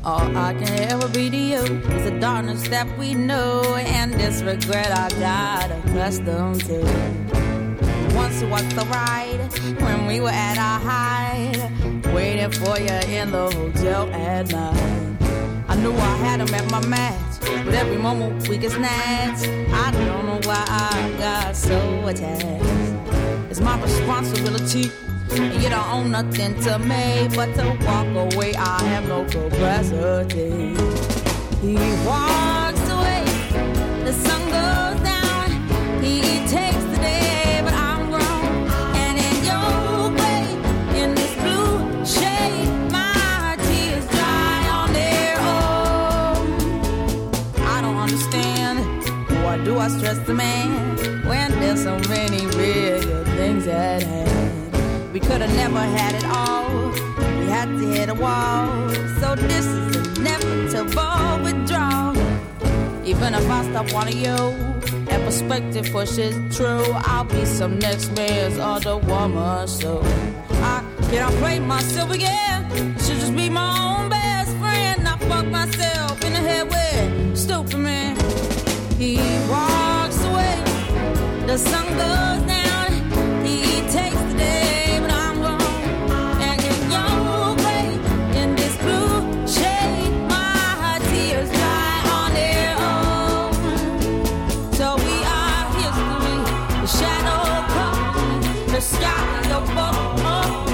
All I can ever be to you is the darkness that we know and this regret I got accustomed to. Once it was the ride when we were at our height, waiting for you in the hotel at night. I knew I had him at my match, but every moment we get snatched. I don't know why I got so attached. It's my responsibility, and you don't own nothing to me but to walk away. I have no capacity. He walks away, the sun goes down. He takes the day, but I'm grown. And in your way, in this blue shade, my tears dry on their own. I don't understand, why do I stress the man when there's so many bigger things at hand? We could have never had it all. We had to hit a wall. So this is inevitable withdrawal. Even if I stop wanting you, and perspective pushes true, I'll be some next man's other woman. So I can't play myself again. Should just be my own best friend. I fuck myself in the head with stupid man. He walks away, the sun goes down. He takes the day. The sky, your boat,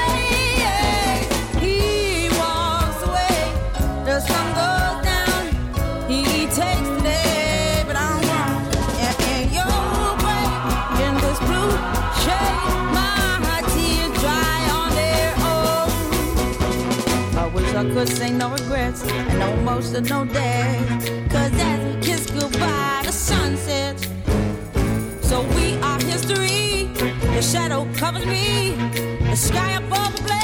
he walks away, the sun goes down, he takes the day, but I'm wrong, and your way, in this blue shade, my tears dry on their own. I wish I could say no regrets, and no emotion, no days, cause as we kiss goodbye, the sun sets, so we are history. The shadow covers me, the sky above the blaze.